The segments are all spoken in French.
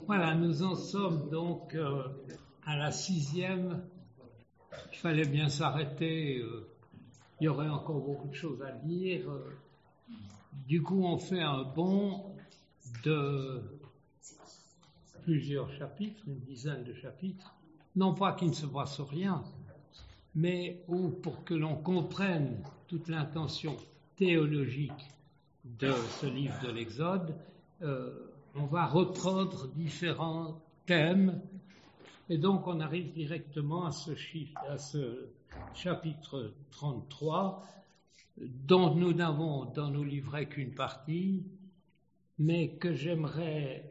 Voilà, nous en sommes donc à la 6e. Il fallait bien s'arrêter. Il y aurait encore beaucoup de choses à dire. Du coup, on fait un bond de plusieurs chapitres, une dizaine de chapitres. Non pas qu'il ne se passe rien, mais où, pour que l'on comprenne toute l'intention théologique de ce livre de l'Exode, on va reprendre différents thèmes, et donc on arrive directement à ce chapitre 33, dont nous n'avons dans nos livrets qu'une partie, mais que j'aimerais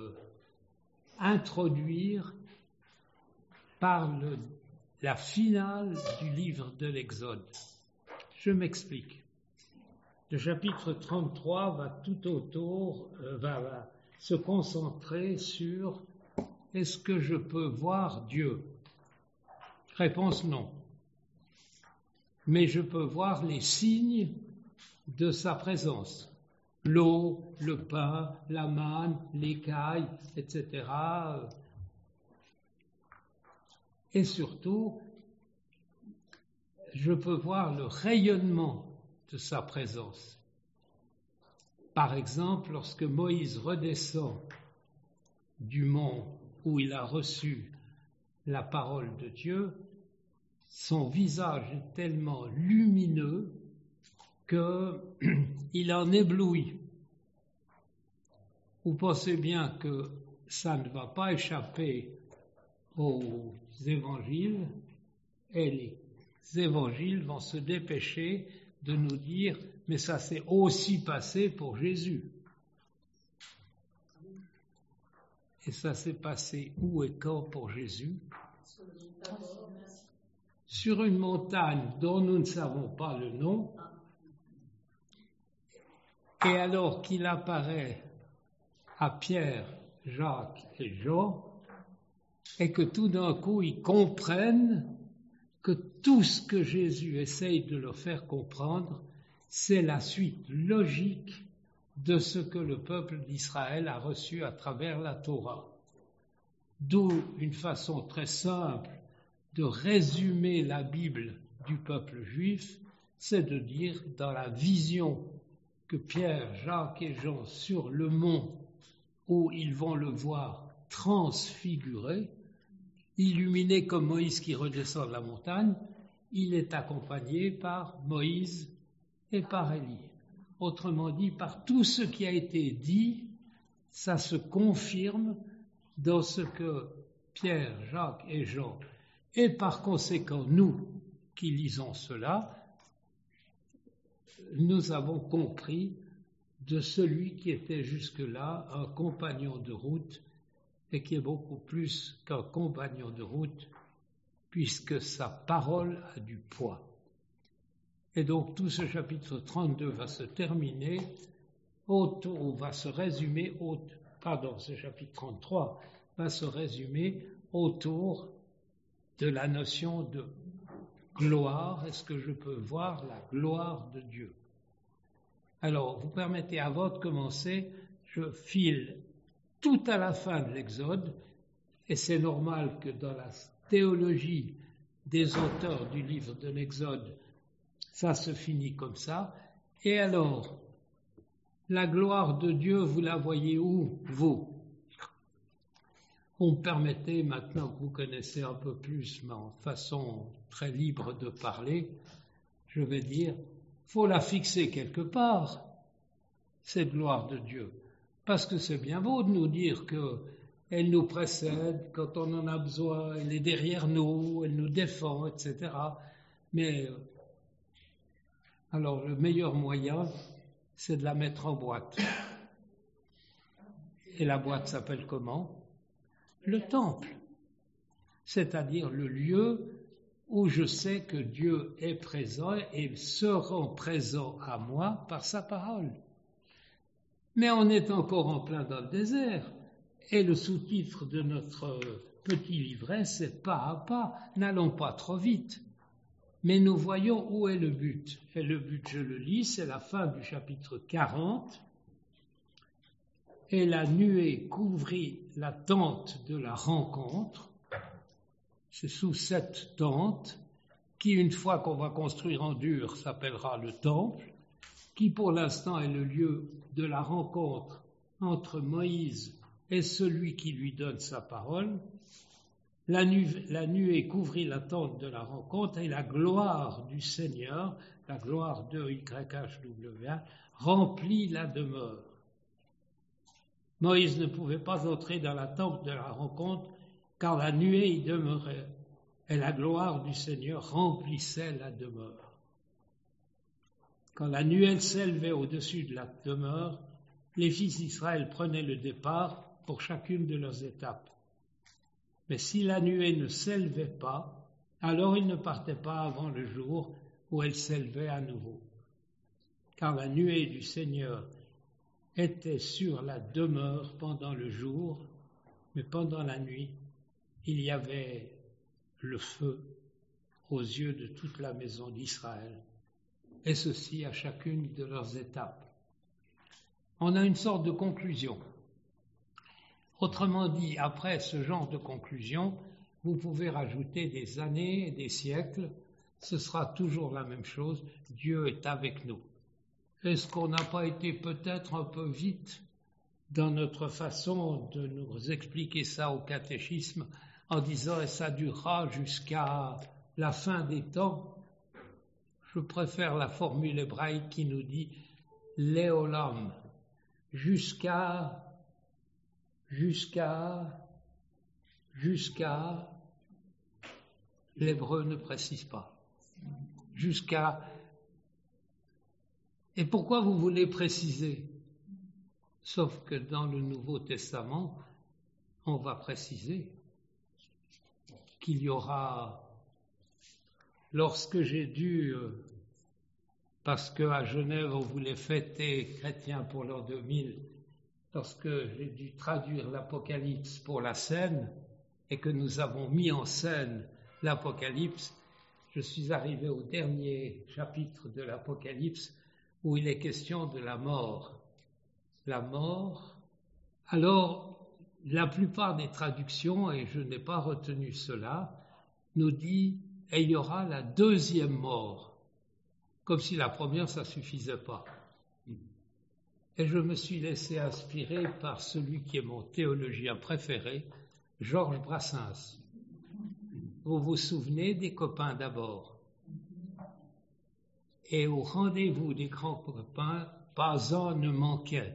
introduire par la finale du livre de l'Exode. Je m'explique. Le chapitre 33 va tout autour, va se concentrer sur « Est-ce que je peux voir Dieu ?» Réponse non. Mais je peux voir les signes de sa présence. L'eau, le pain, la manne, l'écaille, etc. Et surtout, je peux voir le rayonnement de sa présence. Par exemple, lorsque Moïse redescend du mont où il a reçu la parole de Dieu, son visage est tellement lumineux qu'il en éblouit. Vous pensez bien que ça ne va pas échapper aux évangiles, et les évangiles vont se dépêcher de nous dire « mais ça s'est aussi passé pour Jésus ». Et ça s'est passé où et quand pour Jésus? Sur une montagne dont nous ne savons pas le nom. Et alors qu'il apparaît à Pierre, Jacques et Jean, et que tout d'un coup ils comprennent que tout ce que Jésus essaye de leur faire comprendre, c'est la suite logique de ce que le peuple d'Israël a reçu à travers la Torah. D'où une façon très simple de résumer la Bible du peuple juif, c'est de dire dans la vision que Pierre, Jacques et Jean sur le mont où ils vont le voir transfiguré, illuminé comme Moïse qui redescend de la montagne, il est accompagné par Moïse et par Élie. Autrement dit, par tout ce qui a été dit, ça se confirme dans ce que Pierre, Jacques et Jean, et par conséquent nous qui lisons cela, nous avons compris de celui qui était jusque-là un compagnon de route et qui est beaucoup plus qu'un compagnon de route puisque sa parole a du poids. Et donc tout ce chapitre 32 va se terminer ce chapitre 33 va se résumer autour de la notion de gloire. Est-ce que je peux voir la gloire de Dieu? Alors, vous permettez, avant de commencer, je file tout à la fin de l'Exode, et c'est normal que dans la théologie des auteurs du livre de l'Exode, ça se finit comme ça. Et alors, la gloire de Dieu, vous la voyez où, vous? Vous me permettez, maintenant que vous connaissez un peu plus ma façon très libre de parler, je vais dire, faut la fixer quelque part, cette gloire de Dieu. Parce que c'est bien beau de nous dire qu'elle nous précède quand on en a besoin, elle est derrière nous, elle nous défend, etc. Mais alors le meilleur moyen, c'est de la mettre en boîte. Et la boîte s'appelle comment? Le temple. C'est-à-dire le lieu où je sais que Dieu est présent et se rend présent à moi par sa parole. Mais on est encore en plein dans le désert. Et le sous-titre de notre petit livret, c'est « Pas à pas, n'allons pas trop vite ». Mais nous voyons où est le but. Et le but, je le lis, c'est la fin du chapitre 40. et la nuée couvrit la tente de la rencontre. C'est sous cette tente, qui une fois qu'on va construire en dur s'appellera le temple, qui pour l'instant est le lieu de la rencontre entre Moïse et celui qui lui donne sa parole. La nuée couvrit la tente de la rencontre et la gloire du Seigneur, la gloire de YHWH, remplit la demeure. Moïse ne pouvait pas entrer dans la tente de la rencontre car la nuée y demeurait et la gloire du Seigneur remplissait la demeure. Quand la nuée s'élevait au-dessus de la demeure, les fils d'Israël prenaient le départ pour chacune de leurs étapes. Mais si la nuée ne s'élevait pas, alors ils ne partaient pas avant le jour où elle s'élevait à nouveau. Car la nuée du Seigneur était sur la demeure pendant le jour, mais pendant la nuit, il y avait le feu aux yeux de toute la maison d'Israël, et ceci à chacune de leurs étapes. On a une sorte de conclusion. Autrement dit, après ce genre de conclusion, vous pouvez rajouter des années et des siècles, ce sera toujours la même chose, Dieu est avec nous. Est-ce qu'on n'a pas été peut-être un peu vite dans notre façon de nous expliquer ça au catéchisme en disant « et ça durera jusqu'à la fin des temps ». Je préfère la formule hébraïque qui nous dit « léolam », jusqu'à, l'hébreu ne précise pas, jusqu'à. Et pourquoi vous voulez préciser? Sauf que dans le Nouveau Testament, on va préciser qu'il y aura, lorsque j'ai dû, parce qu'à Genève on voulait fêter chrétiens pour l'an 2000, lorsque j'ai dû traduire l'Apocalypse pour la scène et que nous avons mis en scène l'Apocalypse, je suis arrivé au dernier chapitre de l'Apocalypse où il est question de la mort. La mort, alors la plupart des traductions, et je n'ai pas retenu cela, nous dit « et il y aura la deuxième mort », comme si la première ça suffisait pas. Et je me suis laissé inspirer par celui qui est mon théologien préféré, Georges Brassens. Vous vous souvenez des copains d'abord? Et au rendez-vous des grands copains, pas un ne manquait.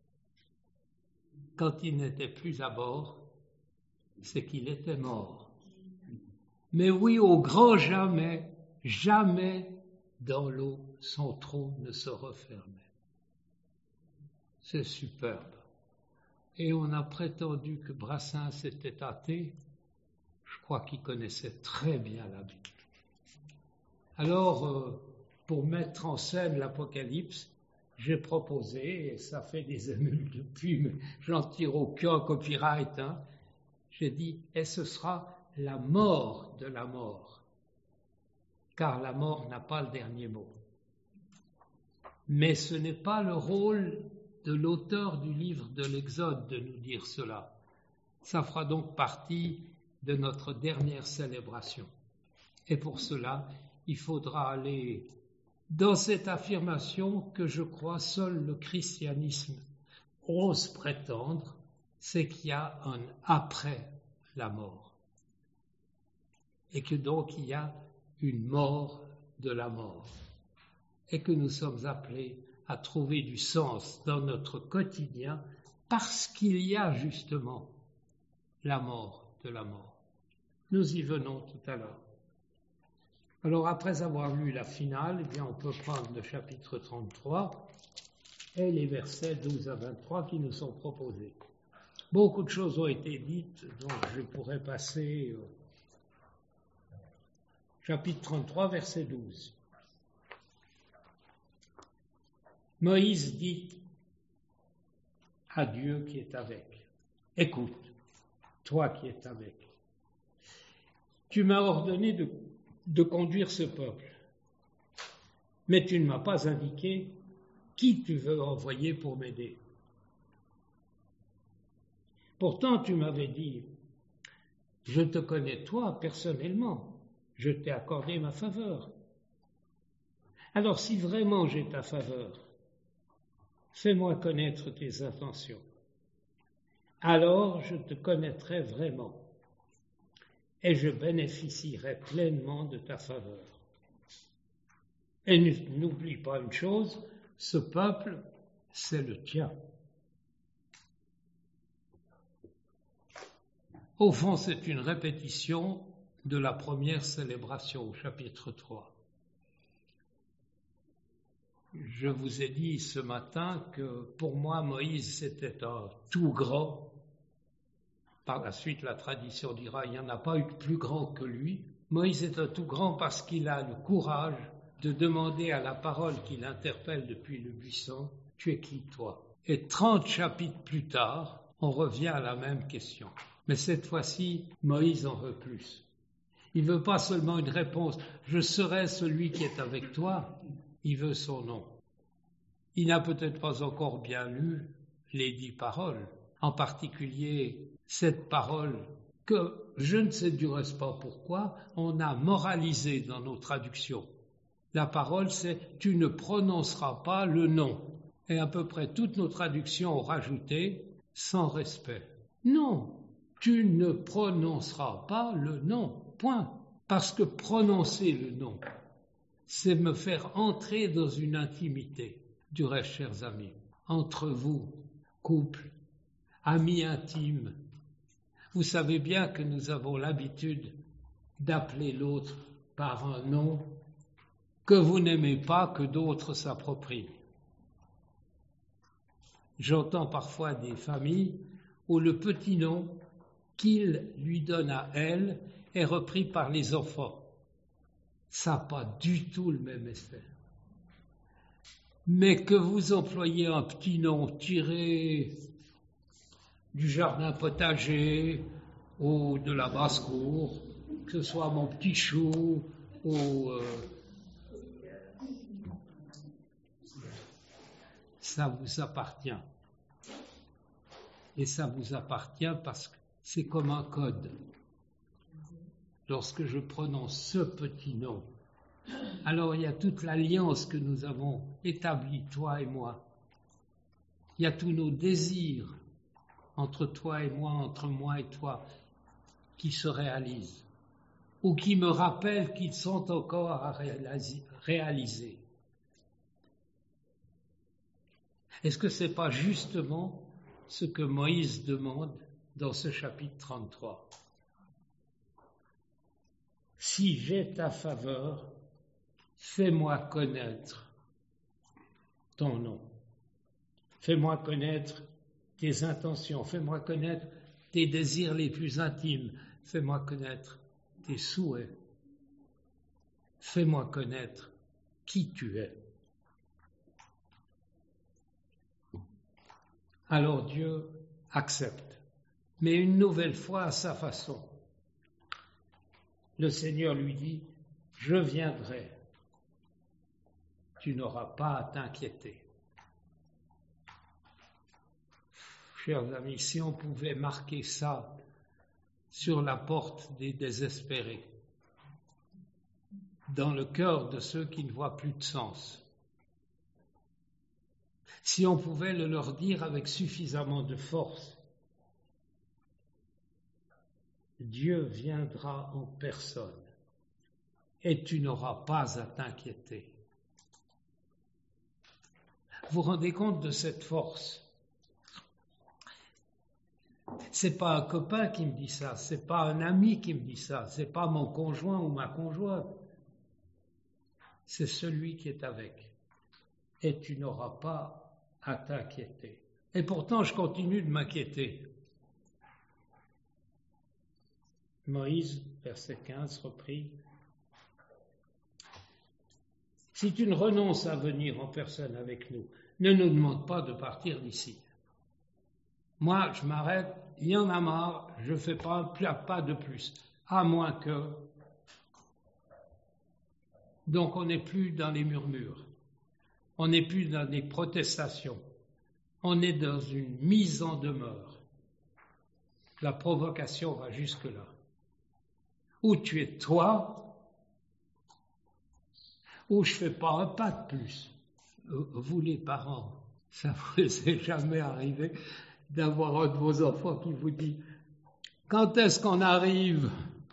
Quand il n'était plus à bord, c'est qu'il était mort. Mais oui, au grand jamais, jamais dans l'eau, son trou ne se refermait. C'est superbe. Et on a prétendu que Brassens était athée. Je crois qu'il connaissait très bien la Bible. Alors, pour mettre en scène l'Apocalypse, j'ai proposé, et ça fait des émules depuis, mais j'en tire aucun copyright, j'ai dit, et ce sera la mort de la mort, car la mort n'a pas le dernier mot. Mais ce n'est pas le rôle de l'auteur du livre de l'Exode de nous dire cela. Ça fera donc partie de notre dernière célébration. Et pour cela, il faudra aller dans cette affirmation que je crois seul le christianisme ose prétendre, c'est qu'il y a un après la mort. Et que donc il y a une mort de la mort. Et que nous sommes appelés à trouver du sens dans notre quotidien parce qu'il y a justement la mort de la mort. Nous y venons tout à l'heure. Alors après avoir lu la finale, eh bien on peut prendre le chapitre 33 et les versets 12 à 23 qui nous sont proposés. Beaucoup de choses ont été dites, donc je pourrais passer au chapitre 33, verset 12. Moïse dit à Dieu qui est avec, « Écoute, toi qui es avec, tu m'as ordonné de conduire ce peuple, mais tu ne m'as pas indiqué qui tu veux envoyer pour m'aider. Pourtant, tu m'avais dit, je te connais toi personnellement, je t'ai accordé ma faveur. Alors si vraiment j'ai ta faveur, fais-moi connaître tes intentions. Alors je te connaîtrai vraiment et je bénéficierai pleinement de ta faveur. Et n'oublie pas une chose, ce peuple, c'est le tien. Au fond, c'est une répétition de la première célébration au chapitre 3. Je vous ai dit ce matin que pour moi, Moïse, c'était un tout grand. Par la suite, la tradition dira, il n'y en a pas eu de plus grand que lui. Moïse est un tout grand parce qu'il a le courage de demander à la parole qui l'interpelle depuis le buisson, « Tu es qui, toi ?» Et 30 chapitres plus tard, on revient à la même question. Mais cette fois-ci, Moïse en veut plus. Il ne veut pas seulement une réponse « Je serai celui qui est avec toi », il veut son nom. Il n'a peut-être pas encore bien lu les 10 paroles, en particulier cette parole que je ne sais du reste pas pourquoi, on a moralisé dans nos traductions. La parole, c'est « tu ne prononceras pas le nom ». Et à peu près toutes nos traductions ont rajouté « sans respect ». Non, tu ne prononceras pas le nom, point. Parce que prononcer le nom, c'est me faire entrer dans une intimité. Du reste, chers amis, entre vous, couple, amis intimes, vous savez bien que nous avons l'habitude d'appeler l'autre par un nom que vous n'aimez pas que d'autres s'approprient. J'entends parfois des familles où le petit nom qu'il lui donne à elle est repris par les enfants. Ça n'a pas du tout le même effet. Mais que vous employez un petit nom tiré du jardin potager ou de la basse-cour, que ce soit mon petit chou ou... ça vous appartient. Et ça vous appartient parce que c'est comme un code. Lorsque je prononce ce petit nom, alors il y a toute l'alliance que nous avons établie, toi et moi. Il y a tous nos désirs entre toi et moi, entre moi et toi, qui se réalisent, ou qui me rappellent qu'ils sont encore à réaliser. Est-ce que ce n'est pas justement ce que Moïse demande dans ce chapitre 33 ? Si j'ai ta faveur, fais-moi connaître ton nom. Fais-moi connaître tes intentions. Fais-moi connaître tes désirs les plus intimes. Fais-moi connaître tes souhaits. Fais-moi connaître qui tu es. Alors Dieu accepte, mais une nouvelle fois à sa façon. Le Seigneur lui dit, « Je viendrai, tu n'auras pas à t'inquiéter. » Chers amis, si on pouvait marquer ça sur la porte des désespérés, dans le cœur de ceux qui ne voient plus de sens, si on pouvait le leur dire avec suffisamment de force, Dieu viendra en personne et tu n'auras pas à t'inquiéter. Vous vous rendez compte de cette force? C'est pas un copain qui me dit ça, c'est pas un ami qui me dit ça, c'est pas mon conjoint ou ma conjointe. C'est celui qui est avec. Et tu n'auras pas à t'inquiéter. Et pourtant, je continue de m'inquiéter. Moïse, verset 15, repris. Si tu ne renonces à venir en personne avec nous, ne nous demande pas de partir d'ici. Moi, je m'arrête, il y en a marre, je ne fais pas de plus, à moins que... Donc on n'est plus dans les murmures, on n'est plus dans les protestations, on est dans une mise en demeure. La provocation va jusque-là. Ou tu es toi, ou je fais pas un pas de plus. Vous les parents, ça vous est jamais arrivé d'avoir un de vos enfants qui vous dit « Quand est-ce qu'on arrive ?»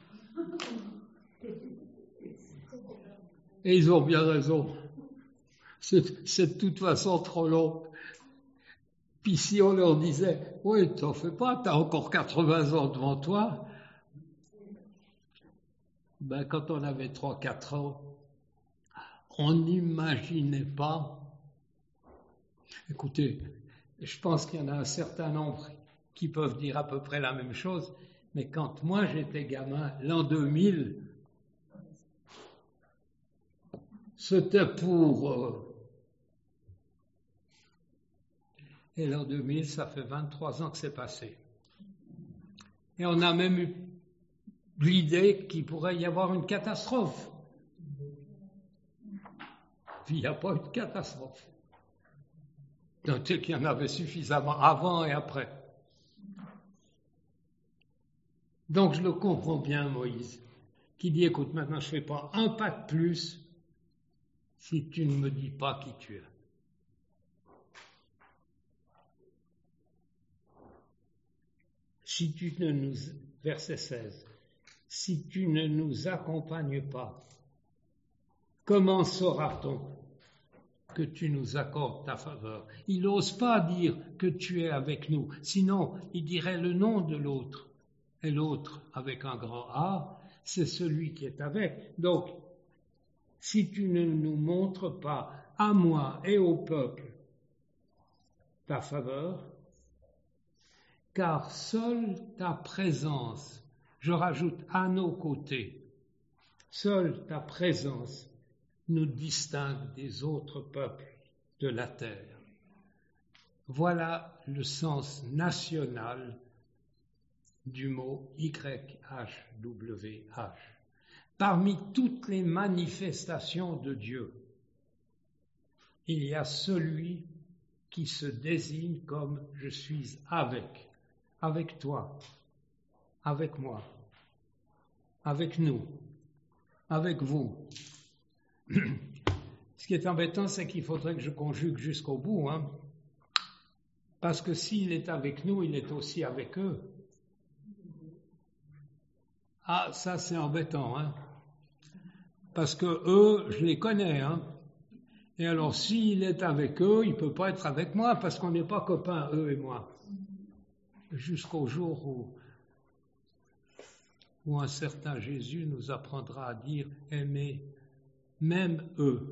Et ils ont bien raison. C'est de toute façon trop long. Puis si on leur disait « Oui, t'en fais pas, t'as encore 80 ans devant toi », ben quand on avait 3-4 ans, on n'imaginait pas. Écoutez, je pense qu'il y en a un certain nombre qui peuvent dire à peu près la même chose, mais quand moi j'étais gamin, l'an 2000, c'était pour... Et l'an 2000, ça fait 23 ans que c'est passé. Et on a même eu l'idée qu'il pourrait y avoir une catastrophe. Puis il n'y a pas eu de catastrophe. Donc qu'il y en avait suffisamment avant et après. Donc je le comprends bien, Moïse, qui dit, écoute, maintenant je ne fais pas un pas de plus si tu ne me dis pas qui tu es. Si tu ne nous, verset 16, si tu ne nous accompagnes pas, comment saura-t-on que tu nous accordes ta faveur? Il n'ose pas dire que tu es avec nous, sinon il dirait le nom de l'autre. Et l'autre, avec un grand A, c'est celui qui est avec. Donc, si tu ne nous montres pas, à moi et au peuple, ta faveur, car seule ta présence, je rajoute à nos côtés, seule ta présence nous distingue des autres peuples de la terre. Voilà le sens national du mot YHWH. Parmi toutes les manifestations de Dieu, il y a celui qui se désigne comme « je suis avec toi, avec moi, avec nous, avec vous ». Ce qui est embêtant, c'est qu'il faudrait que je conjugue jusqu'au bout, hein, parce que s'il est avec nous, il est aussi avec eux. Ah, ça c'est embêtant, hein, parce que eux, je les connais, hein. Et alors, s'il est avec eux, il ne peut pas être avec moi, parce qu'on n'est pas copains, eux et moi. Jusqu'au jour où un certain Jésus nous apprendra à dire « aimer » même eux,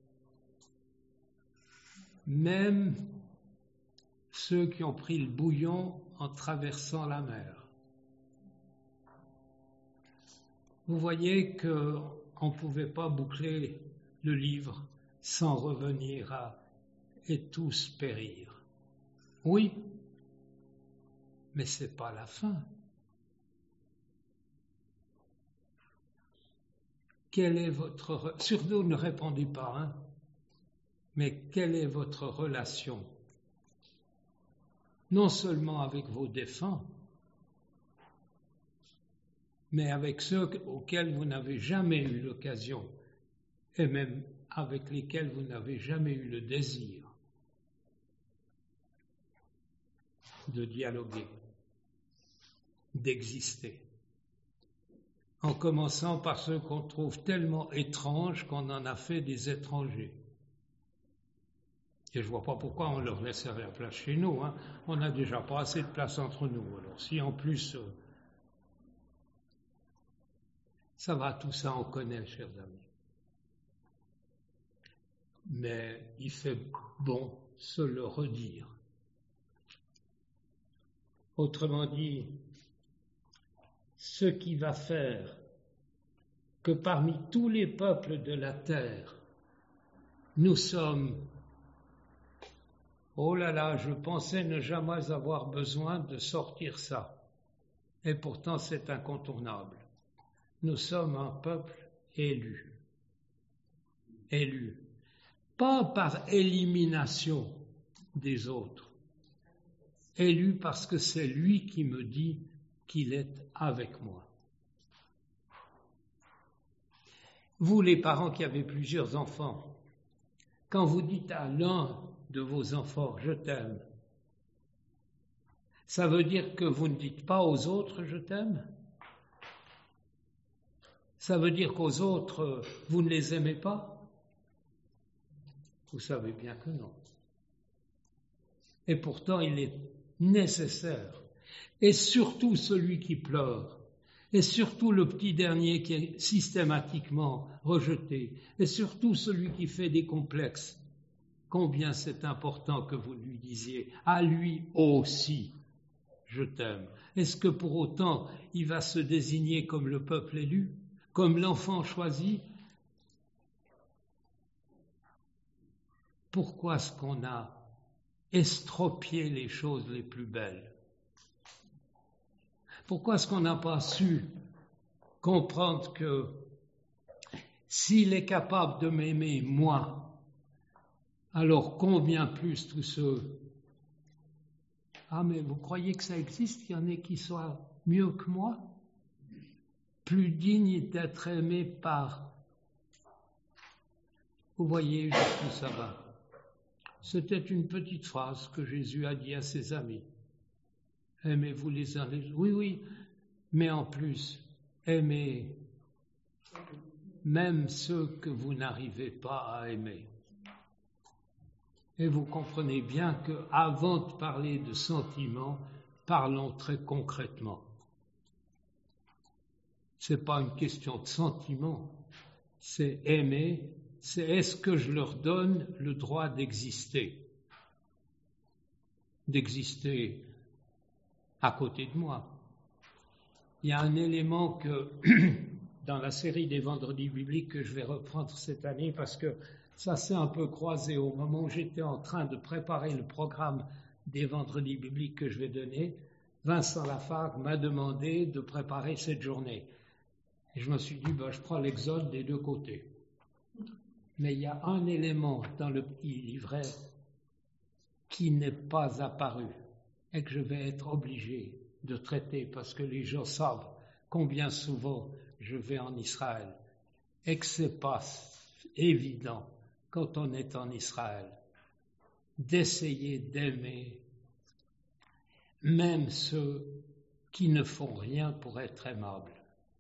même ceux qui ont pris le bouillon en traversant la mer. Vous voyez qu'on ne pouvait pas boucler le livre sans revenir à « et tous périr ». Oui, mais ce n'est pas la fin. Quelle est votre... Surtout ne répondez pas, hein, mais quelle est votre relation, non seulement avec vos défunts, mais avec ceux auxquels vous n'avez jamais eu l'occasion, et même avec lesquels vous n'avez jamais eu le désir de dialoguer, d'exister, en commençant par ceux qu'on trouve tellement étranges qu'on en a fait des étrangers. Et je ne vois pas pourquoi on leur laisserait la place chez nous, hein. On n'a déjà pas assez de place entre nous. Alors si en plus, ça va, tout ça on connaît, chers amis. Mais il fait bon se le redire. Autrement dit, ce qui va faire que parmi tous les peuples de la terre, nous sommes, oh là là, je pensais ne jamais avoir besoin de sortir ça, et pourtant c'est incontournable. Nous sommes un peuple élu, pas par élimination des autres, élu parce que c'est lui qui me dit qu'il est avec moi. Vous, les parents qui avez plusieurs enfants, quand vous dites à l'un de vos enfants « je t'aime », ça veut dire que vous ne dites pas aux autres « je t'aime ». Ça veut dire qu'aux autres, vous ne les aimez pas? Vous savez bien que non. Et pourtant, il est nécessaire. Et surtout celui qui pleure, et surtout le petit dernier qui est systématiquement rejeté, et surtout celui qui fait des complexes. Combien c'est important que vous lui disiez à lui aussi, je t'aime. Est-ce que pour autant il va se désigner comme le peuple élu, comme l'enfant choisi? Pourquoi est-ce qu'on a estropié les choses les plus belles? Pourquoi est-ce qu'on n'a pas su comprendre que s'il est capable de m'aimer, moi, alors combien plus tous ceux... Ah, mais vous croyez que ça existe, qu'il y en ait qui soient mieux que moi? Plus dignes d'être aimés par... Vous voyez jusqu'où ça va. C'était une petite phrase que Jésus a dit à ses amis. Aimez-vous les uns les autres. Oui, oui, mais en plus, aimez même ceux que vous n'arrivez pas à aimer. Et vous comprenez bien qu'avant de parler de sentiments, parlons très concrètement. Ce n'est pas une question de sentiment, c'est aimer, c'est est-ce que je leur donne le droit d'exister à côté de moi. Il y a un élément que, dans la série des vendredis bibliques que je vais reprendre cette année, parce que ça s'est un peu croisé au moment où j'étais en train de préparer le programme des vendredis bibliques que je vais donner, Vincent Lafargue m'a demandé de préparer cette journée. Et je me suis dit, je prends l'Exode des deux côtés. Mais il y a un élément dans le petit livret qui n'est pas apparu et que je vais être obligé de traiter parce que les gens savent combien souvent je vais en Israël et que c'est pas évident quand on est en Israël d'essayer d'aimer même ceux qui ne font rien pour être aimables.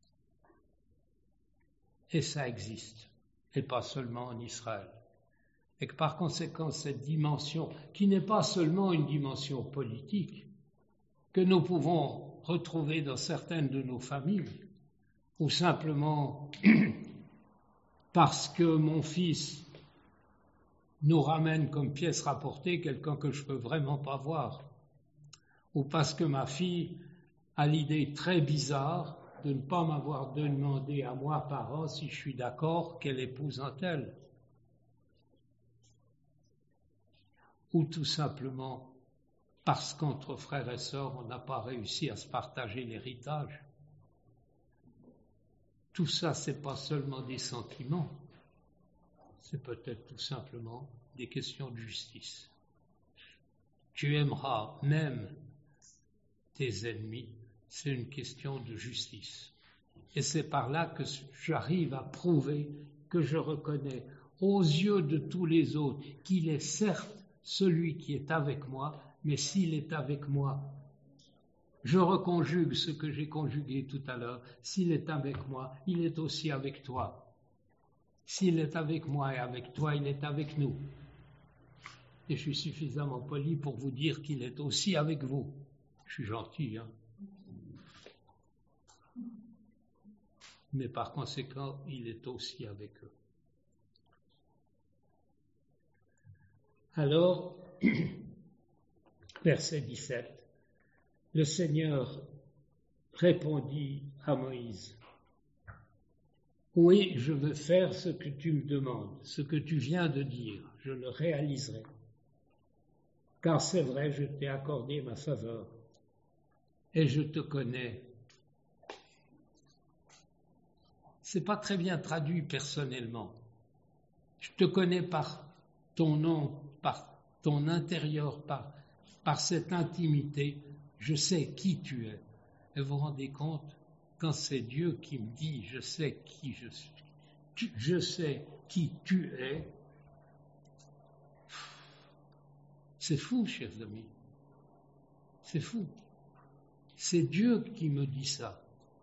Et ça existe, et pas seulement en Israël. Et que par conséquent, cette dimension, qui n'est pas seulement une dimension politique, que nous pouvons retrouver dans certaines de nos familles, ou simplement parce que mon fils nous ramène comme pièce rapportée quelqu'un que je ne peux vraiment pas voir, ou parce que ma fille a l'idée très bizarre de ne pas m'avoir demandé à moi, parent, si je suis d'accord qu'elle épouse un tel. Ou tout simplement parce qu'entre frères et sœurs, on n'a pas réussi à se partager l'héritage. Tout ça, c'est pas seulement des sentiments, c'est peut-être tout simplement des questions de justice. Tu aimeras même tes ennemis, c'est une question de justice. Et c'est par là que j'arrive à prouver que je reconnais aux yeux de tous les autres qu'il est certes celui qui est avec moi, mais s'il est avec moi, je reconjugue ce que j'ai conjugué tout à l'heure, s'il est avec moi, il est aussi avec toi. S'il est avec moi et avec toi, il est avec nous. Et je suis suffisamment poli pour vous dire qu'il est aussi avec vous. Je suis gentil, hein. Mais par conséquent, il est aussi avec eux. Alors, verset 17, le Seigneur répondit à Moïse, « Oui, je veux faire ce que tu me demandes, ce que tu viens de dire, je le réaliserai. Car c'est vrai, je t'ai accordé ma faveur et je te connais. » C'est pas très bien traduit personnellement. Je te connais par ton nom, par ton intérieur, par cette intimité. Je sais qui tu es. Et vous vous rendez compte, quand c'est Dieu qui me dit « je sais qui je suis, je sais qui tu es », c'est fou, chers amis. C'est fou. C'est Dieu qui me dit ça.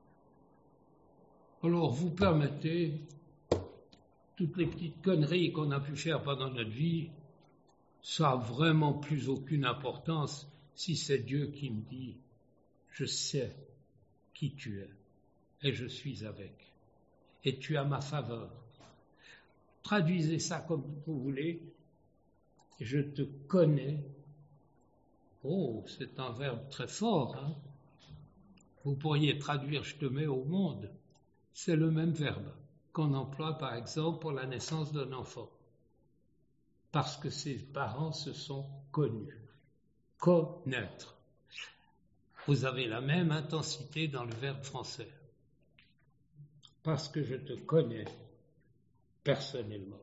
Alors, vous permettez, toutes les petites conneries qu'on a pu faire pendant notre vie, ça n'a vraiment plus aucune importance si c'est Dieu qui me dit « je sais qui tu es et je suis avec et tu as ma faveur ». Traduisez ça comme vous voulez. Je te connais. Oh, c'est un verbe très fort, hein? Vous pourriez traduire « je te mets au monde ». C'est le même verbe qu'on emploie par exemple pour la naissance d'un enfant. Parce que ses parents se sont connus. Connaître. Vous avez la même intensité dans le verbe français. Parce que je te connais personnellement.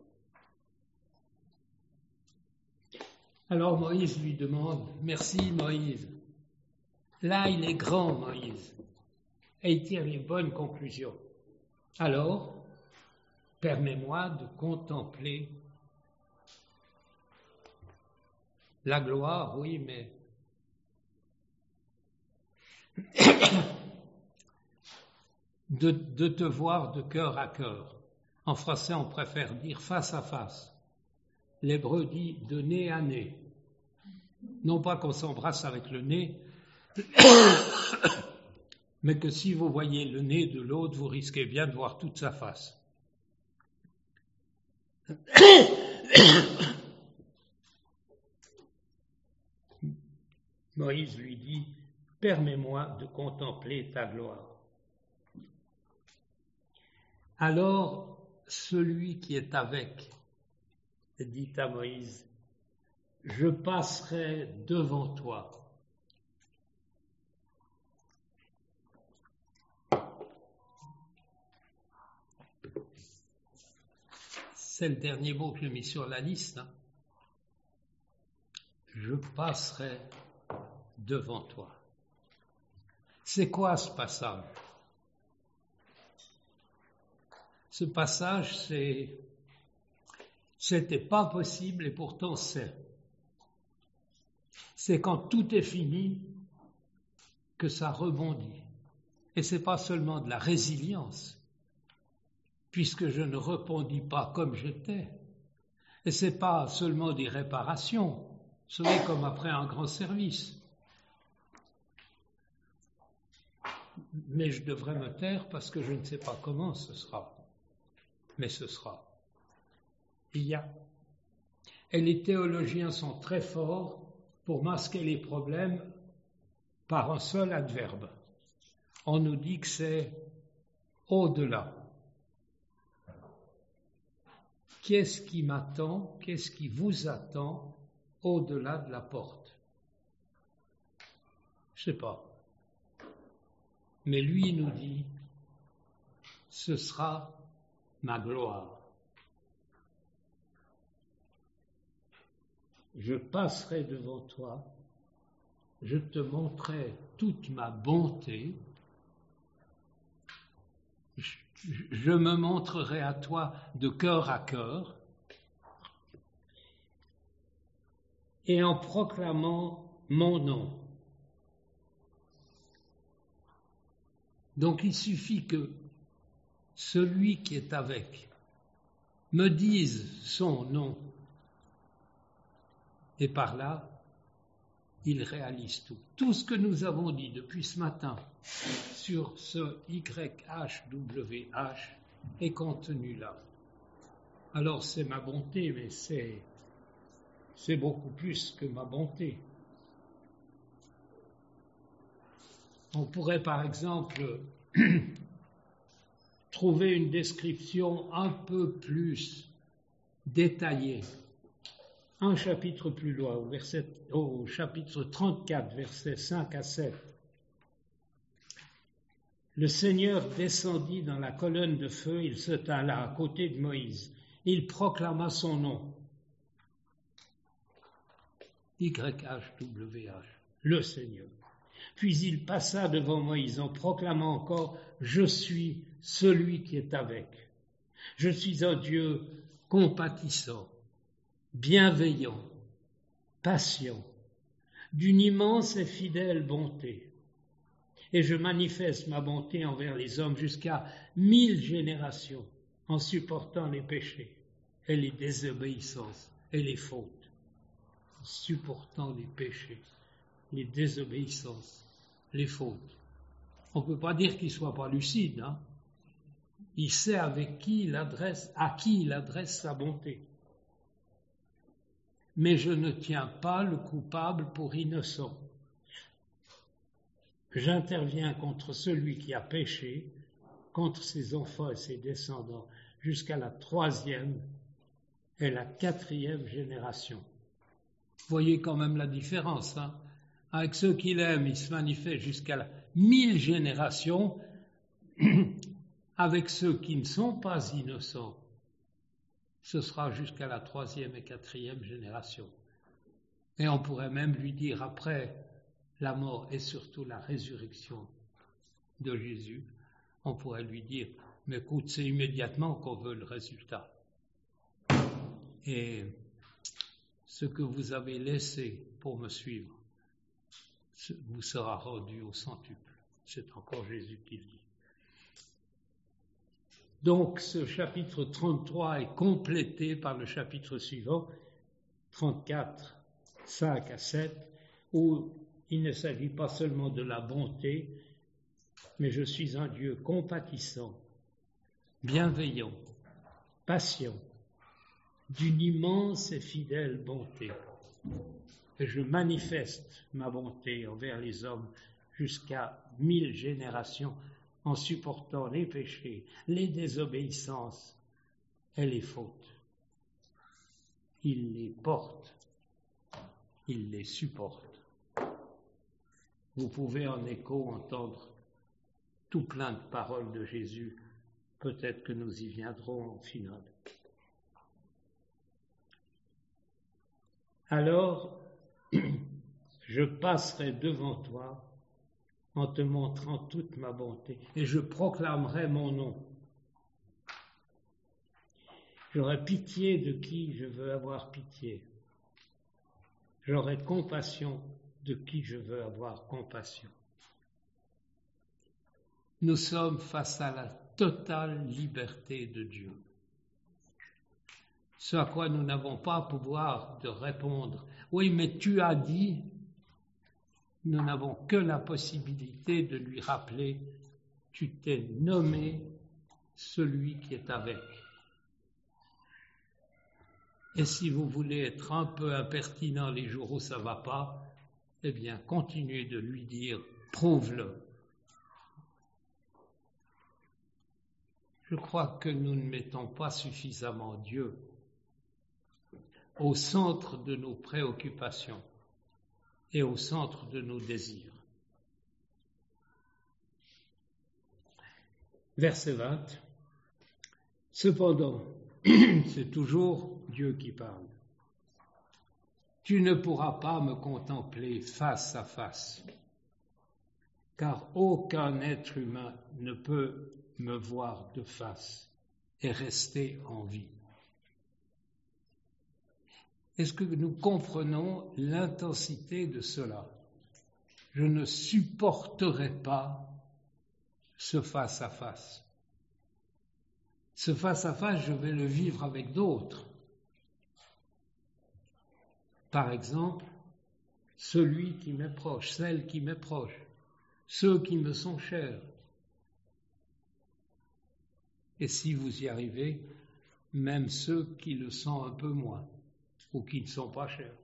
Alors Moïse lui demande, merci Moïse. Là, il est grand, Moïse. Et il tire les bonnes conclusions. Alors, permets-moi de contempler la gloire, oui, mais de te voir de cœur à cœur. En français, on préfère dire face à face. L'hébreu dit de nez à nez. Non pas qu'on s'embrasse avec le nez, mais que si vous voyez le nez de l'autre, vous risquez bien de voir toute sa face. Moïse lui dit, permets-moi de contempler ta gloire. Alors, celui qui est avec dit à Moïse, je passerai devant toi. C'est le dernier mot que j'ai mis sur la liste. Hein. Je passerai devant toi. C'est quoi ce passage? Ce passage, c'était pas possible et pourtant c'est. C'est quand tout est fini que ça rebondit. Et c'est pas seulement de la résilience, puisque je ne rebondis pas comme j'étais. Et c'est pas seulement des réparations, ce n'est comme après un grand service. Mais je devrais me taire parce que je ne sais pas comment ce sera. Mais ce sera. Et les théologiens sont très forts pour masquer les problèmes par un seul adverbe. On nous dit que c'est au-delà. Qu'est-ce qui m'attend, qu'est-ce qui vous attend au-delà de la porte? Je ne sais pas. Mais lui nous dit, ce sera ma gloire. Je passerai devant toi, je te montrerai toute ma bonté, je me montrerai à toi de cœur à cœur, et en proclamant mon nom. Donc il suffit que celui qui est avec me dise son nom, et par là, il réalise tout. Tout ce que nous avons dit depuis ce matin sur ce YHWH est contenu là. Alors c'est ma bonté, mais c'est beaucoup plus que ma bonté. On pourrait par exemple trouver une description un peu plus détaillée. Un chapitre plus loin, au chapitre 34, versets 5 à 7. Le Seigneur descendit dans la colonne de feu, il se tint là, à côté de Moïse. Il proclama son nom. YHWH, le Seigneur. Puis il passa devant Moïse en proclamant encore, « Je suis celui qui est avec. Je suis un Dieu compatissant, bienveillant, patient, d'une immense et fidèle bonté. Et je manifeste ma bonté envers les hommes jusqu'à 1000 générations en supportant les péchés et les désobéissances et les fautes. En supportant les péchés, les désobéissances, les fautes. On ne peut pas dire qu'il ne soit pas lucide, hein. Il sait à qui il adresse sa bonté. Mais je ne tiens pas le coupable pour innocent. J'interviens contre celui qui a péché, contre ses enfants et ses descendants, jusqu'à la 3e et la 4e génération. Vous voyez quand même la différence, hein? Avec ceux qu'il aime, il se manifeste jusqu'à 1000 générations. Avec ceux qui ne sont pas innocents, ce sera jusqu'à la 3e et 4e génération. Et on pourrait même lui dire, après la mort et surtout la résurrection de Jésus, on pourrait lui dire, mais écoute, c'est immédiatement qu'on veut le résultat. Et ce que vous avez laissé pour me suivre vous sera rendu au centuple. C'est encore Jésus qui le dit. Donc, ce chapitre 33 est complété par le chapitre suivant, 34, 5 à 7, où il ne s'agit pas seulement de la bonté, mais je suis un Dieu compatissant, bienveillant, patient, d'une immense et fidèle bonté. Et je manifeste ma bonté envers les hommes jusqu'à 1000 générations, en supportant les péchés, les désobéissances et les fautes. Il les porte, il les supporte. Vous pouvez en écho entendre tout plein de paroles de Jésus. Peut-être que nous y viendrons en finale. Alors, je passerai devant toi en te montrant toute ma bonté, et je proclamerai mon nom. J'aurai pitié de qui je veux avoir pitié. J'aurai compassion de qui je veux avoir compassion. Nous sommes face à la totale liberté de Dieu. Ce à quoi nous n'avons pas pouvoir de répondre, oui, mais tu as dit, nous n'avons que la possibilité de lui rappeler, tu t'es nommé celui qui est avec. Et si vous voulez être un peu impertinent les jours où ça ne va pas, eh bien, continuez de lui dire, prouve-le. Je crois que nous ne mettons pas suffisamment Dieu au centre de nos préoccupations et au centre de nos désirs. Verset 20. Cependant, c'est toujours Dieu qui parle. Tu ne pourras pas me contempler face à face, car aucun être humain ne peut me voir de face et rester en vie. Est-ce que nous comprenons l'intensité de cela? Je ne supporterai pas ce face-à-face. Ce face-à-face, je vais le vivre avec d'autres. Par exemple, celui qui m'est proche, celle qui m'est proche, ceux qui me sont chers. Et si vous y arrivez, même ceux qui le sont un peu moins ou qui ne sont pas chers.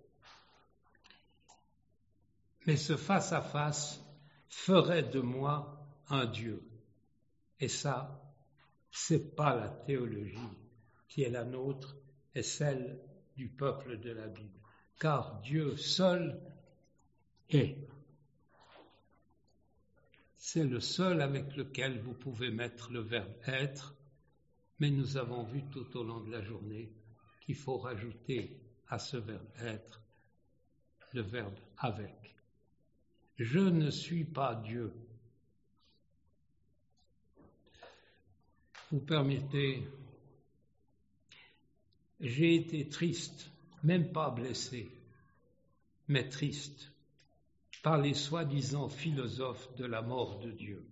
Mais ce face-à-face ferait de moi un Dieu. Et ça, c'est pas la théologie qui est la nôtre et celle du peuple de la Bible. Car Dieu seul est. C'est le seul avec lequel vous pouvez mettre le verbe être, mais nous avons vu tout au long de la journée qu'il faut rajouter à ce verbe être le verbe avec. Je ne suis pas Dieu. Vous permettez, j'ai été triste, même pas blessé, mais triste, par les soi-disant philosophes de la mort de Dieu.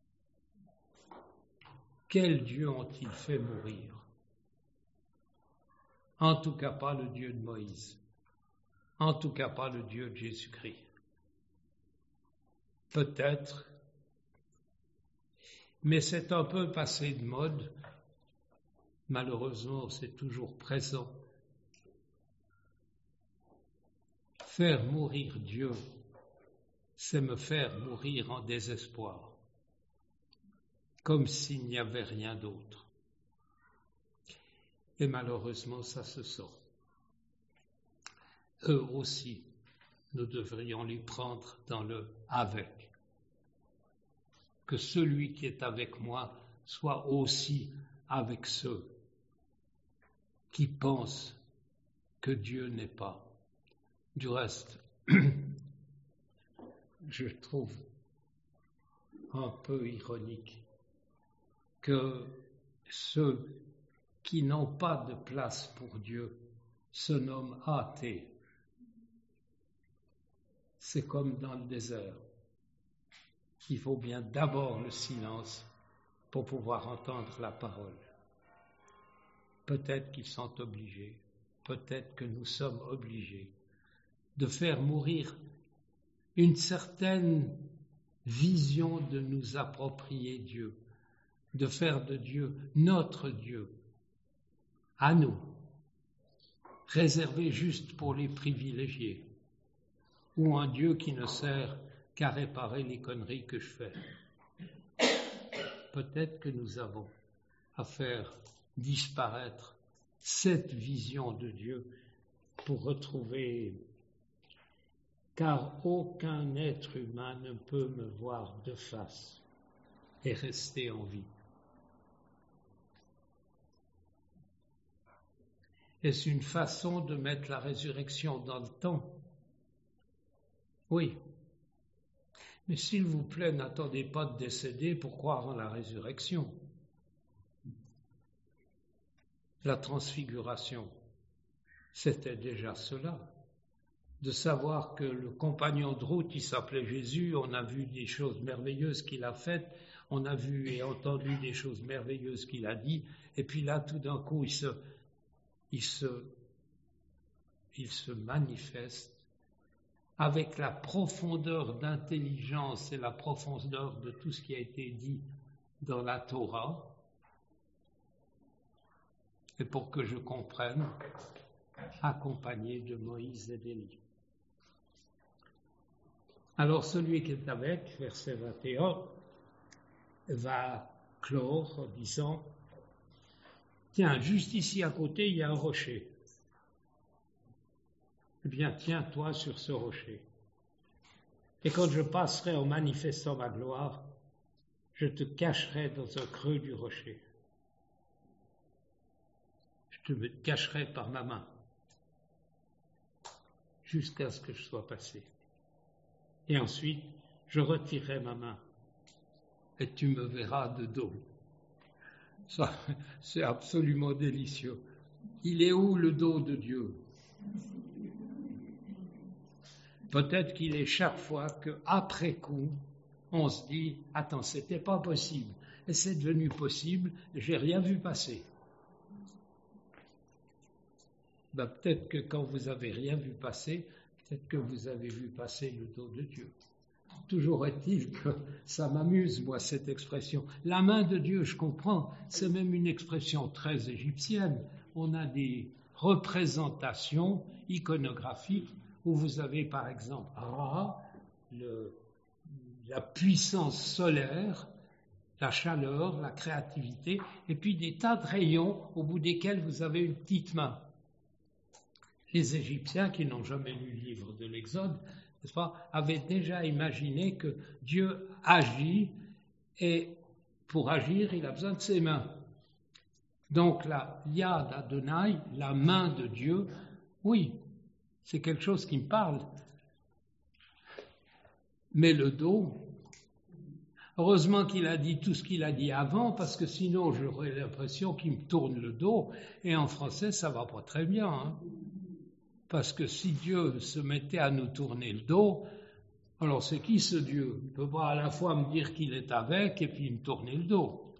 Quel Dieu ont-ils fait mourir? En tout cas pas le Dieu de Moïse, en tout cas pas le Dieu de Jésus-Christ. Peut-être, mais c'est un peu passé de mode, malheureusement c'est toujours présent. Faire mourir Dieu, c'est me faire mourir en désespoir, comme s'il n'y avait rien d'autre. Et malheureusement, ça se sent. Eux aussi, nous devrions les prendre dans le « avec ». Que celui qui est avec moi soit aussi avec ceux qui pensent que Dieu n'est pas. Du reste, je trouve un peu ironique que ceux qui n'ont pas de place pour Dieu se nomment athées. C'est comme dans le désert. Il faut bien d'abord le silence pour pouvoir entendre la parole. Peut-être qu'ils sont obligés, peut-être que nous sommes obligés de faire mourir une certaine vision de nous approprier Dieu, de faire de Dieu notre Dieu, à nous, réservé juste pour les privilégiés, ou un Dieu qui ne sert qu'à réparer les conneries que je fais. Peut-être que nous avons à faire disparaître cette vision de Dieu pour retrouver, car aucun être humain ne peut me voir de face et rester en vie. Est-ce une façon de mettre la résurrection dans le temps? Oui. Mais s'il vous plaît, n'attendez pas de décéder pour croire en la résurrection. La transfiguration, c'était déjà cela. De savoir que le compagnon de route, il s'appelait Jésus, on a vu des choses merveilleuses qu'il a faites, on a vu et entendu des choses merveilleuses qu'il a dit, et puis là, tout d'un coup, il se manifeste avec la profondeur d'intelligence et la profondeur de tout ce qui a été dit dans la Torah, et pour que je comprenne, accompagné de Moïse et d'Élie. Alors celui qui est avec, verset 21, va clore en disant, tiens, juste ici à côté, il y a un rocher. Eh bien, tiens-toi sur ce rocher. Et quand je passerai en manifestant ma gloire, je te cacherai dans un creux du rocher. Je te cacherai par ma main, jusqu'à ce que je sois passé. Et ensuite, je retirerai ma main, et tu me verras de dos. Ça, c'est absolument délicieux. Il est où le dos de Dieu? Peut-être qu'il est chaque fois qu'après coup, on se dit, attends, c'était pas possible. Et c'est devenu possible, j'ai rien vu passer. Ben, peut-être que quand vous avez rien vu passer, peut-être que vous avez vu passer le dos de Dieu. Toujours est-il que ça m'amuse, moi, cette expression. La main de Dieu, je comprends, c'est même une expression très égyptienne. On a des représentations iconographiques où vous avez, par exemple, Ra, la puissance solaire, la chaleur, la créativité, et puis des tas de rayons au bout desquels vous avez une petite main. Les Égyptiens, qui n'ont jamais lu le livre de l'Exode, n'est-ce pas, avaient déjà imaginé que Dieu agit, et pour agir, il a besoin de ses mains. Donc la Yad Adonai, la main de Dieu, oui, c'est quelque chose qui me parle. Mais le dos, heureusement qu'il a dit tout ce qu'il a dit avant, parce que sinon j'aurais l'impression qu'il me tourne le dos, et en français ça va pas très bien, hein. Parce que si Dieu se mettait à nous tourner le dos, alors c'est qui ce Dieu? Il ne peut pas à la fois me dire qu'il est avec et puis me tourner le dos.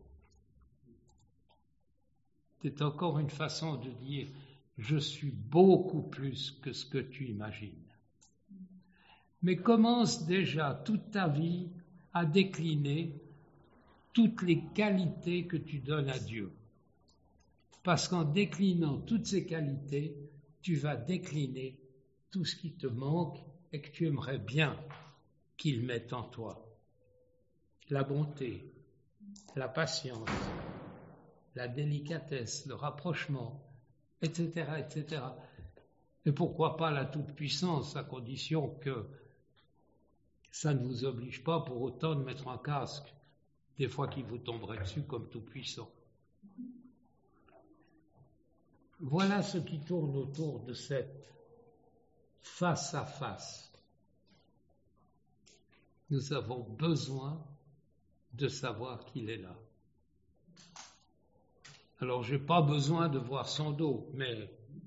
C'est encore une façon de dire je suis beaucoup plus que ce que tu imagines. Mais commence déjà toute ta vie à décliner toutes les qualités que tu donnes à Dieu. Parce qu'en déclinant toutes ces qualités, tu vas décliner tout ce qui te manque et que tu aimerais bien qu'il mette en toi. La bonté, la patience, la délicatesse, le rapprochement, etc., etc. Et pourquoi pas la toute-puissance, à condition que ça ne vous oblige pas pour autant de mettre un casque, des fois qu'il vous tomberait dessus comme tout-puissant. Voilà ce qui tourne autour de cette face à face. Nous avons besoin de savoir qu'il est là. Alors, je n'ai pas besoin de voir son dos, mais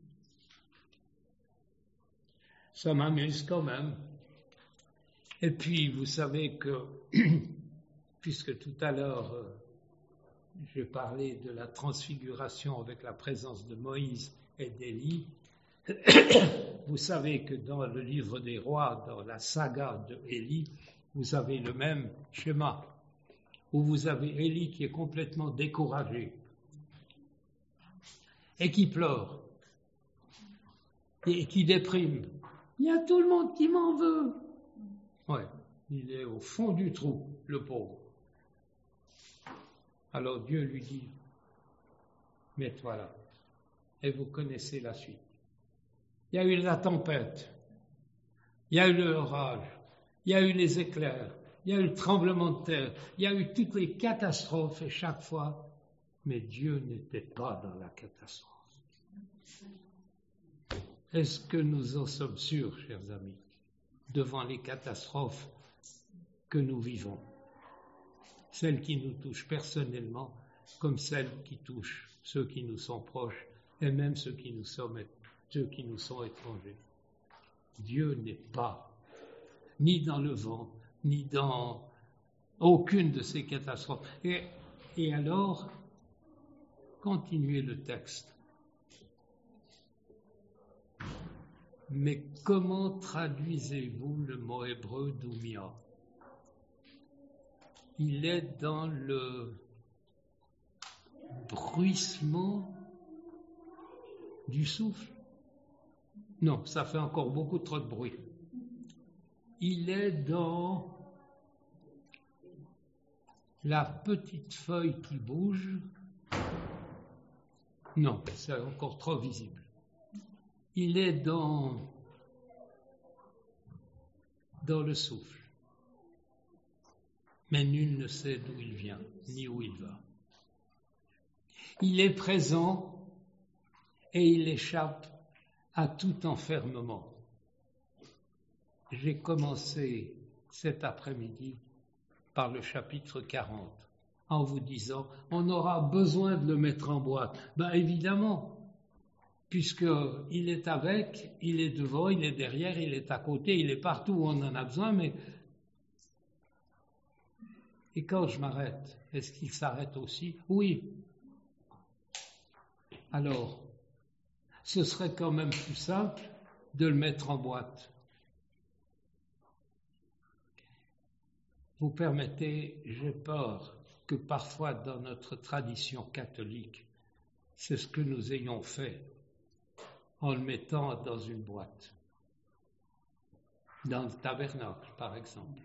ça m'amuse quand même. Et puis, vous savez que, puisque tout à l'heure, j'ai parlé de la transfiguration avec la présence de Moïse et d'Élie, vous savez que dans le livre des rois, dans la saga de Élie, vous avez le même schéma, où vous avez Élie qui est complètement découragé et qui pleure et qui déprime. Il y a tout le monde qui m'en veut. Ouais, il est au fond du trou, le pauvre. Alors Dieu lui dit, mets-toi là. Et vous connaissez la suite. Il y a eu la tempête, il y a eu l'orage, il y a eu les éclairs, il y a eu le tremblement de terre, il y a eu toutes les catastrophes et chaque fois, mais Dieu n'était pas dans la catastrophe. Est-ce que nous en sommes sûrs, chers amis, devant les catastrophes que nous vivons, celles qui nous touchent personnellement, comme celles qui touchent ceux qui nous sont proches et même ceux qui nous sont étrangers. Dieu n'est pas ni dans le vent, ni dans aucune de ces catastrophes. Et alors, continuez le texte. Mais comment traduisez-vous le mot hébreu doumia? Il est dans le bruissement du souffle. Non, ça fait encore beaucoup trop de bruit. Il est dans la petite feuille qui bouge. Non, c'est encore trop visible. Il est dans le souffle. Mais nul ne sait d'où il vient, ni où il va. Il est présent et il échappe à tout enfermement. J'ai commencé cet après-midi par le chapitre 40, en vous disant, on aura besoin de le mettre en boîte. Ben évidemment, puisqu'il est avec, il est devant, il est derrière, il est à côté, il est partout où on en a besoin, mais... Et quand je m'arrête, est-ce qu'il s'arrête aussi? Oui. Alors, ce serait quand même plus simple de le mettre en boîte. Vous permettez, j'ai peur que parfois dans notre tradition catholique, c'est ce que nous ayons fait en le mettant dans une boîte, dans le tabernacle par exemple,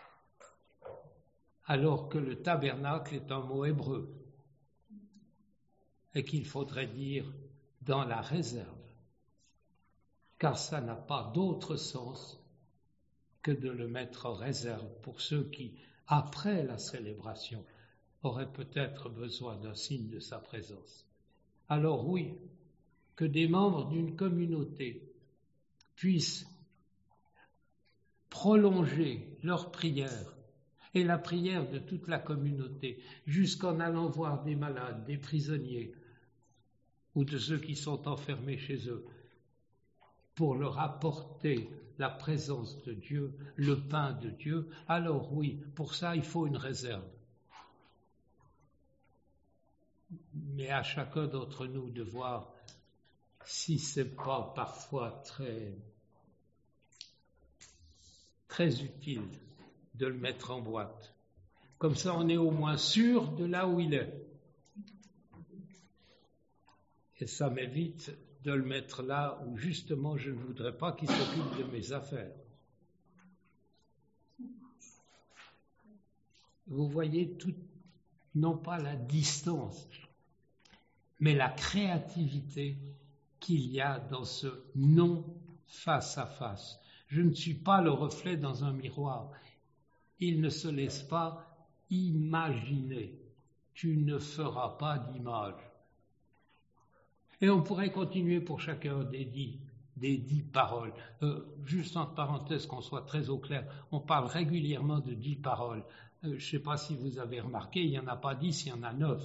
alors que le tabernacle est un mot hébreu et qu'il faudrait dire dans la réserve, car ça n'a pas d'autre sens que de le mettre en réserve pour ceux qui, après la célébration, auraient peut-être besoin d'un signe de sa présence. Alors oui, que des membres d'une communauté puissent prolonger leur prière et la prière de toute la communauté, jusqu'en allant voir des malades, des prisonniers ou de ceux qui sont enfermés chez eux, pour leur apporter la présence de Dieu, le pain de Dieu, alors oui, pour ça il faut une réserve. Mais à chacun d'entre nous de voir si c'est pas parfois très utile de le mettre en boîte. Comme ça, on est au moins sûr de là où il est. Et ça m'évite de le mettre là où justement je ne voudrais pas qu'il s'occupe de mes affaires. Vous voyez non pas la distance, mais la créativité qu'il y a dans ce non face à face. Je ne suis pas le reflet dans un miroir. Il ne se laisse pas imaginer. Tu ne feras pas d'image. Et on pourrait continuer pour chacun des dix paroles. Juste entre parenthèses, qu'on soit très au clair, on parle régulièrement de 10 paroles. Je ne sais pas si vous avez remarqué, il n'y en a pas 10, il y en a 9.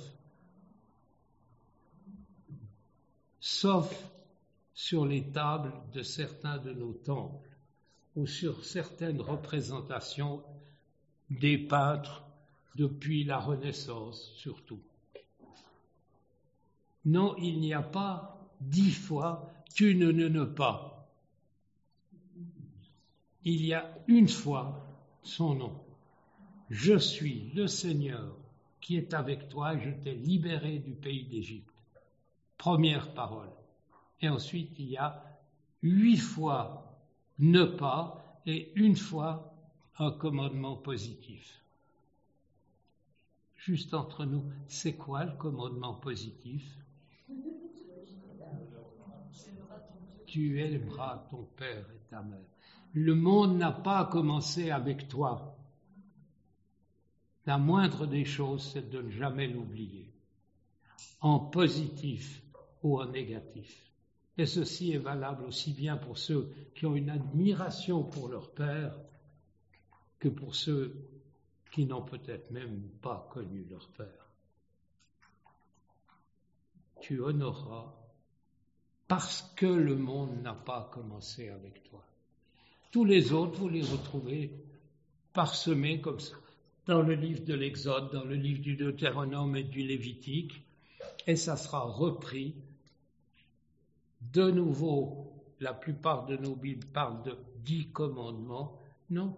Sauf sur les tables de certains de nos temples ou sur certaines représentations des peintres depuis la Renaissance surtout. Non, il n'y a pas 10 fois tu ne pas. Il y a une fois son nom. Je suis le Seigneur qui est avec toi et je t'ai libéré du pays d'Égypte. Première parole. Et ensuite, il y a 8 fois ne pas et une fois un commandement positif. Juste entre nous, c'est quoi le commandement positif ? Tu aimeras ton père et ta mère. Le monde n'a pas commencé avec toi. La moindre des choses, c'est de ne jamais l'oublier, en positif ou en négatif. Et ceci est valable aussi bien pour ceux qui ont une admiration pour leur père que pour ceux qui n'ont peut-être même pas connu leur père. Tu honoreras parce que le monde n'a pas commencé avec toi. Tous les autres, vous les retrouvez parsemés comme ça, dans le livre de l'Exode, dans le livre du Deutéronome et du Lévitique, et ça sera repris. De nouveau, la plupart de nos Bibles parlent de 10 commandements. Non.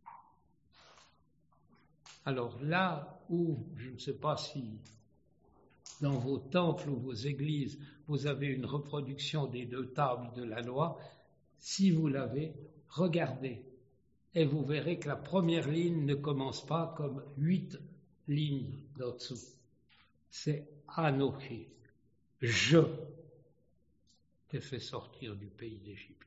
Alors là où, je ne sais pas si dans vos temples ou vos églises, vous avez une reproduction des 2 tables de la loi, si vous l'avez, regardez. Et vous verrez que la première ligne ne commence pas comme 8 lignes d'en dessous. C'est Anochi. Je t'ai fait sortir du pays d'Égypte.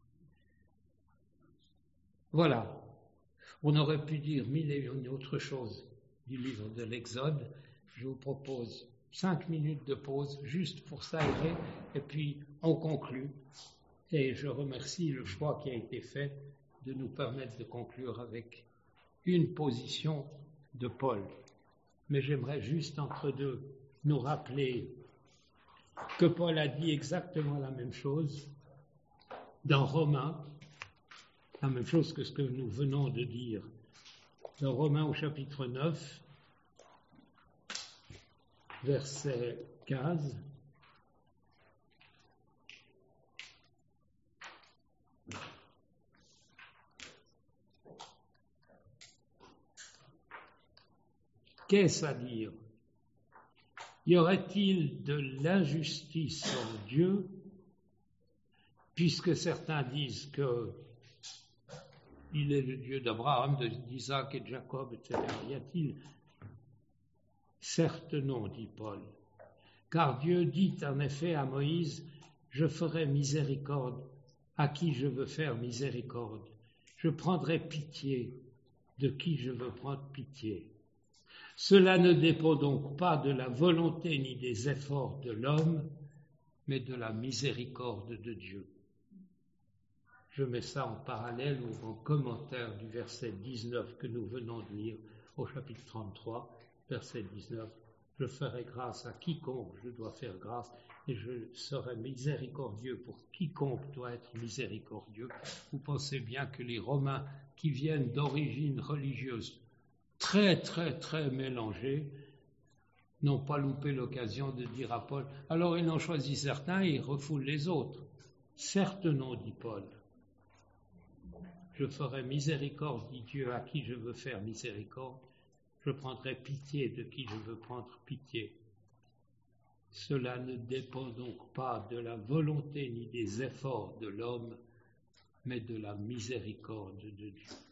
Voilà. On aurait pu dire 1000 et une autres choses du livre de l'Exode. Je vous propose 5 minutes de pause, juste pour s'aérer, et puis on conclut. Et je remercie le choix qui a été fait de nous permettre de conclure avec une position de Paul. Mais j'aimerais juste entre deux nous rappeler que Paul a dit exactement la même chose dans Romains, la même chose que ce que nous venons de dire dans Romains au chapitre 9, verset 15. Qu'est-ce à dire ? Y aurait-il de l'injustice en Dieu, puisque certains disent que il est le Dieu d'Abraham, d'Isaac et de Jacob, etc. Y a-t-il ? Certes non, dit Paul, car Dieu dit en effet à Moïse, je ferai miséricorde à qui je veux faire miséricorde. Je prendrai pitié de qui je veux prendre pitié. Cela ne dépend donc pas de la volonté ni des efforts de l'homme, mais de la miséricorde de Dieu. Je mets ça en parallèle ou en commentaire du verset 19 que nous venons de lire au chapitre 33, verset 19. Je ferai grâce à quiconque je dois faire grâce et je serai miséricordieux pour quiconque doit être miséricordieux. Vous pensez bien que les Romains qui viennent d'origine religieuse très, très, très mélangée n'ont pas loupé l'occasion de dire à Paul, alors ils en choisissent certains et ils refoulent les autres. Certes non, dit Paul. Je ferai miséricorde, dit Dieu, à qui je veux faire miséricorde. Je prendrai pitié de qui je veux prendre pitié. Cela ne dépend donc pas de la volonté ni des efforts de l'homme, mais de la miséricorde de Dieu.